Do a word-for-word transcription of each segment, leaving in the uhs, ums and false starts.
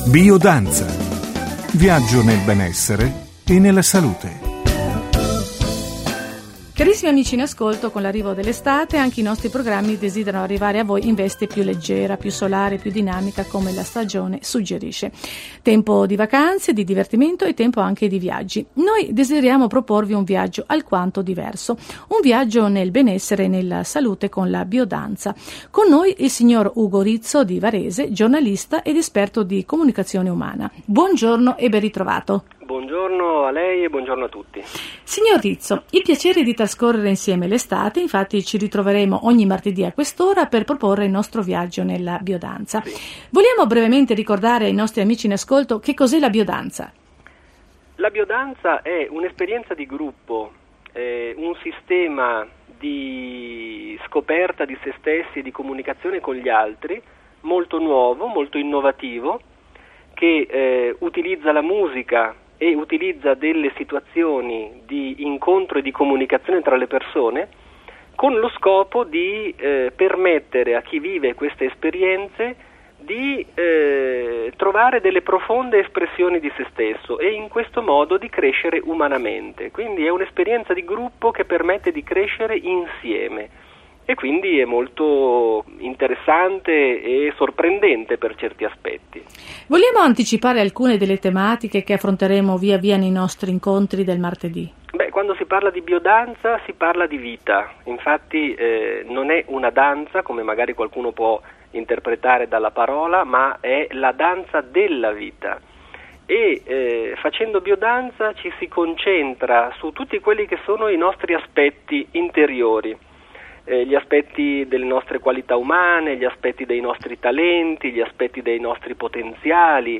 Biodanza. Viaggio nel benessere e nella salute. Carissimi amici in ascolto, con l'arrivo dell'estate anche i nostri programmi desiderano arrivare a voi in veste più leggera, più solare, più dinamica, come la stagione suggerisce. Tempo di vacanze, di divertimento e tempo anche di viaggi. Noi desideriamo proporvi un viaggio alquanto diverso, un viaggio nel benessere e nella salute con la biodanza. Con noi il signor Ugo Rizzo di Varese, giornalista ed esperto di comunicazione umana. Buongiorno e ben ritrovato. Buongiorno a lei e buongiorno a tutti. Signor Rizzo, il piacere di trascorrere insieme l'estate, infatti ci ritroveremo ogni martedì a quest'ora per proporre il nostro viaggio nella biodanza. Sì. Vogliamo brevemente ricordare ai nostri amici in ascolto che cos'è la biodanza? La biodanza è un'esperienza di gruppo, eh, un sistema di scoperta di se stessi e di comunicazione con gli altri, molto nuovo, molto innovativo, che eh, utilizza la musica e utilizza delle situazioni di incontro e di comunicazione tra le persone con lo scopo di eh, permettere a chi vive queste esperienze di eh, trovare delle profonde espressioni di se stesso e in questo modo di crescere umanamente. Quindi è un'esperienza di gruppo che permette di crescere insieme. E quindi è molto interessante e sorprendente per certi aspetti. Vogliamo anticipare alcune delle tematiche che affronteremo via via nei nostri incontri del martedì? Beh, quando si parla di biodanza si parla di vita, infatti eh, non è una danza come magari qualcuno può interpretare dalla parola, ma è la danza della vita. E eh, facendo biodanza ci si concentra su tutti quelli che sono i nostri aspetti interiori. Eh, gli aspetti delle nostre qualità umane, gli aspetti dei nostri talenti, gli aspetti dei nostri potenziali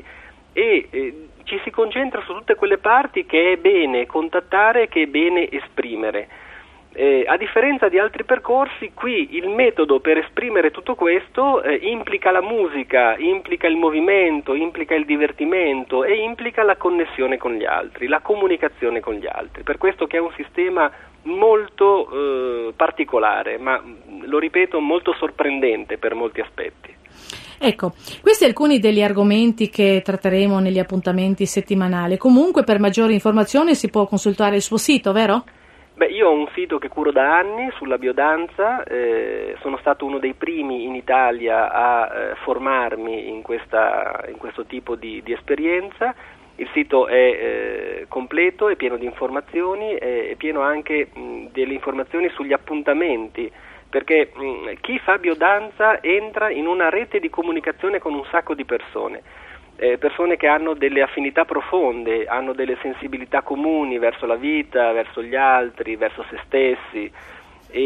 e eh, ci si concentra su tutte quelle parti che è bene contattare, che è bene esprimere. Eh, a differenza di altri percorsi, qui il metodo per esprimere tutto questo eh, implica la musica, implica il movimento, implica il divertimento e implica la connessione con gli altri, la comunicazione con gli altri. Per questo che è un sistema molto eh, particolare, ma lo ripeto, molto sorprendente per molti aspetti. Ecco, questi alcuni degli argomenti che tratteremo negli appuntamenti settimanali. Comunque, per maggiori informazioni si può consultare il suo sito, vero? Beh, io ho un sito che curo da anni sulla biodanza, eh, sono stato uno dei primi in Italia a eh, formarmi in, questa, in questo tipo di, di esperienza. Il sito è eh, completo, è pieno di informazioni, è, è pieno anche mh, delle informazioni sugli appuntamenti, perché mh, chi fa biodanza entra in una rete di comunicazione con un sacco di persone. Eh, persone che hanno delle affinità profonde, hanno delle sensibilità comuni verso la vita, verso gli altri, verso se stessi e,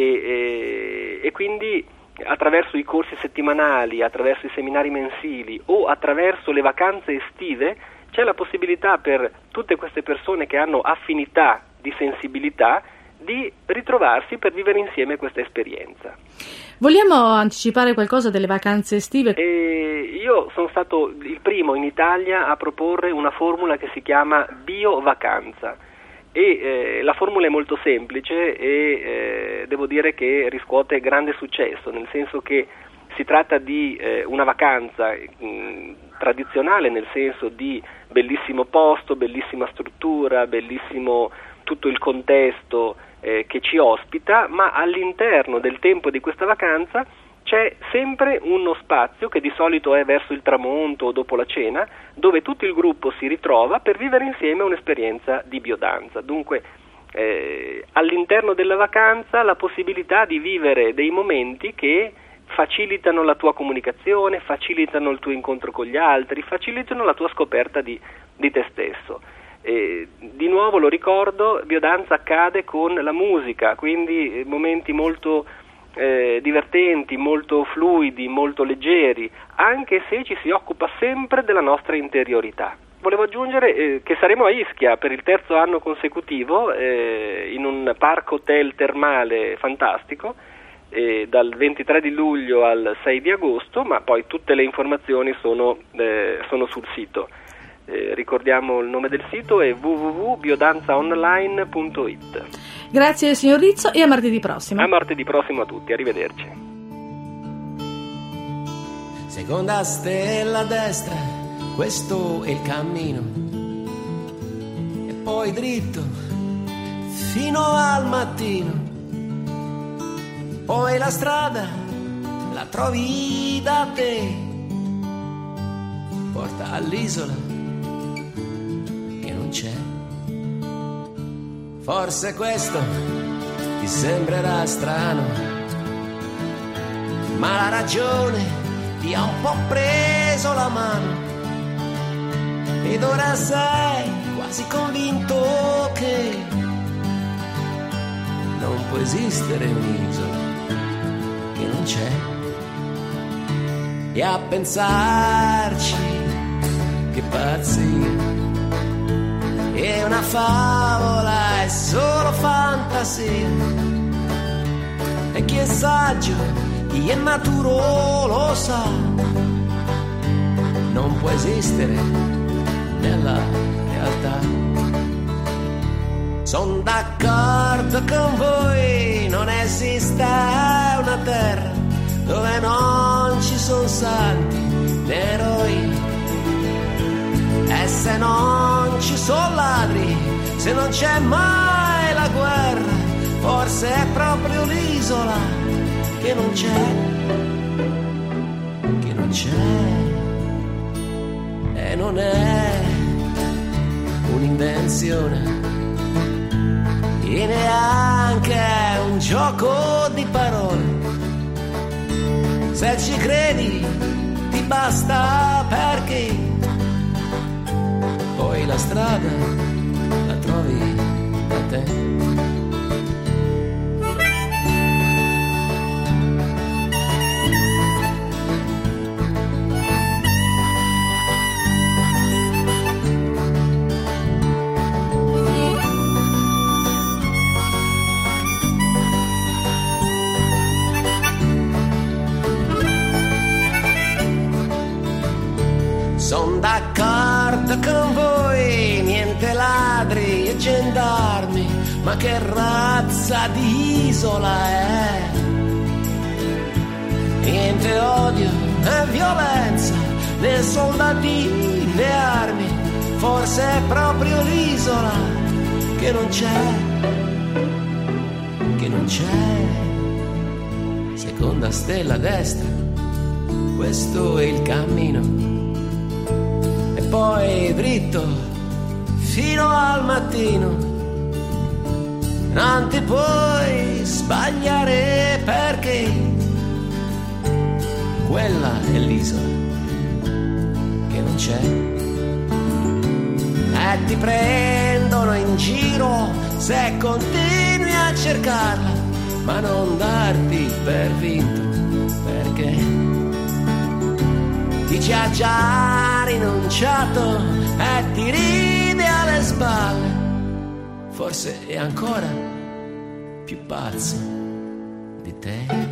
e, e quindi attraverso i corsi settimanali, attraverso i seminari mensili o attraverso le vacanze estive c'è la possibilità per tutte queste persone che hanno affinità di sensibilità di ritrovarsi per vivere insieme questa esperienza. Vogliamo anticipare qualcosa delle vacanze estive? E io sono stato il primo in Italia a proporre una formula che si chiama biovacanza e eh, la formula è molto semplice e eh, devo dire che riscuote grande successo, nel senso che si tratta di eh, una vacanza mh, tradizionale, nel senso di bellissimo posto, bellissima struttura, bellissimo tutto il contesto eh, che ci ospita, ma all'interno del tempo di questa vacanza c'è sempre uno spazio che di solito è verso il tramonto o dopo la cena, dove tutto il gruppo si ritrova per vivere insieme un'esperienza di biodanza. Dunque eh, all'interno della vacanza la possibilità di vivere dei momenti che facilitano la tua comunicazione, facilitano il tuo incontro con gli altri, facilitano la tua scoperta di, di te stesso. E, di nuovo lo ricordo, biodanza accade con la musica, quindi momenti molto eh, divertenti, molto fluidi, molto leggeri, anche se ci si occupa sempre della nostra interiorità. Volevo aggiungere eh, che saremo a Ischia per il terzo anno consecutivo eh, in un parco hotel termale fantastico eh, dal ventitré di luglio al sei di agosto, ma poi tutte le informazioni sono, eh, sono sul sito. Eh, ricordiamo il nome del sito è w w w punto biodanza online punto i t. Grazie signor Rizzo e a martedì prossimo. A martedì prossimo a tutti, arrivederci. Seconda stella a destra, questo è il cammino, e poi dritto fino al mattino, poi la strada la trovi da te, porta all'isola che non c'è. Forse questo ti sembrerà strano, ma la ragione ti ha un po' preso la mano, ed ora sei quasi convinto che non può esistere un'isola che non c'è. E a pensarci, che pazzia, è una favola, è solo fantasia, e chi è saggio, chi è maturo lo sa, non può esistere nella realtà. Son d'accordo con voi, non esiste una terra dove non ci sono santi né eroi, e se non ci sono ladri, se non c'è mai la guerra, forse è proprio l'isola che non c'è, che non c'è, e non è un'invenzione e neanche un gioco di parole. Se ci credi ti basta, perché poi la strada la trovi da te. Son d'accordo con voi, niente ladri e gendarmi, ma che razza di isola è? Niente odio e violenza, né soldati né armi, forse è proprio l'isola che non c'è, che non c'è. Seconda stella a destra, questo è il cammino, poi dritto fino al mattino, non ti puoi sbagliare, perché quella è l'isola che non c'è, e ti prendono in giro se continui a cercarla, ma non darti per vinto, perché ti ci ha già rinunciato e ti ride alle spalle, forse è ancora più pazzo di te.